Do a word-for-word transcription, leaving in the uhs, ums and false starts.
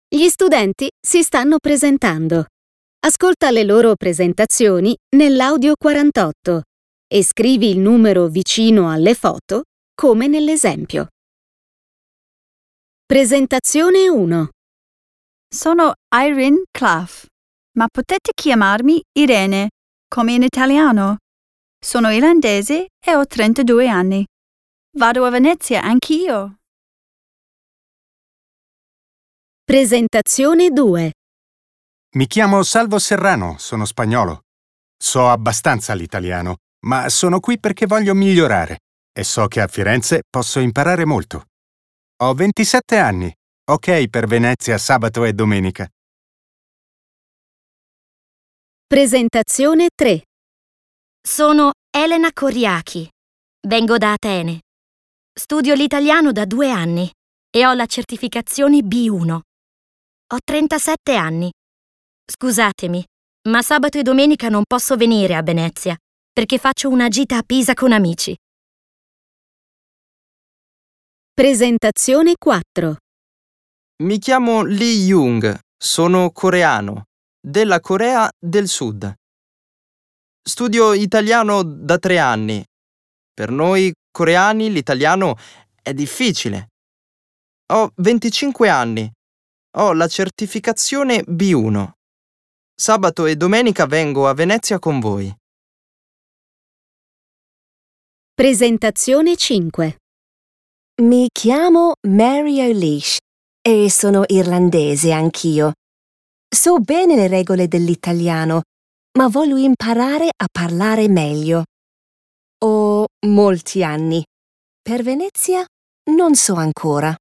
Gli studenti si stanno presentando. Ascolta le loro presentazioni nell'audio quarantotto e scrivi il numero vicino alle foto, come nell'esempio. Presentazione uno. Sono Irene Clough, ma potete chiamarmi Irene, come in italiano. Sono irlandese e ho trentadue anni. Vado a Venezia anch'io. Presentazione due. Mi chiamo Salvo Serrano, sono spagnolo. So abbastanza l'italiano, ma sono qui perché voglio migliorare e so che a Firenze posso imparare molto. Ho ventisette anni, ok per Venezia sabato e domenica. Presentazione tre. Sono Elena Coriachi. Vengo da Atene. Studio l'italiano da due anni e ho la certificazione B uno. Ho trentasette anni. Scusatemi, ma sabato e domenica non posso venire a Venezia perché faccio una gita a Pisa con amici. Presentazione quattro. Mi chiamo Lee Jung, sono coreano, della Corea del Sud. Studio italiano da tre anni. Per noi coreani l'italiano è difficile. Ho venticinque anni. Ho la certificazione B uno. Sabato e domenica vengo a Venezia con voi. Presentazione cinque. Mi chiamo Mary O'Leish e sono irlandese anch'io. So bene le regole dell'italiano, ma voglio imparare a parlare meglio. Ho molti anni. Per Venezia non so ancora.